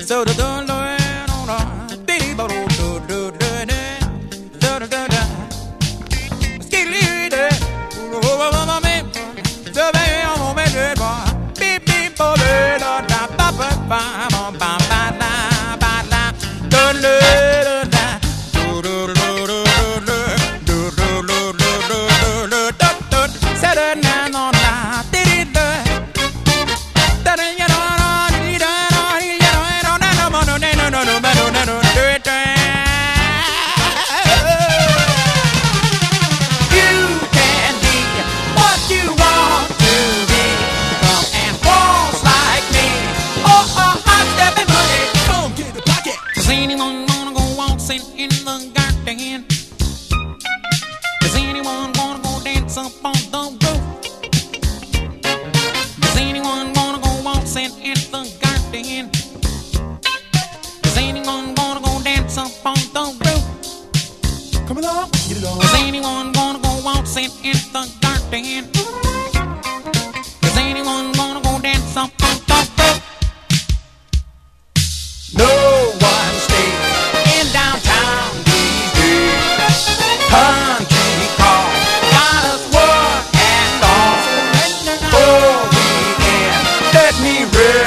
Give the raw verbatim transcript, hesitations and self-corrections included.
So the in the garden? Does anyone wanna go dance up on the roof? Does anyone wanna go waltzing in the garden? Does anyone wanna go dance up on the roof? Come along, get it on. Does anyone wanna go waltzing in the garden? Does anyone wanna go dance up on the roof? No one stays in downtown these days. Huh?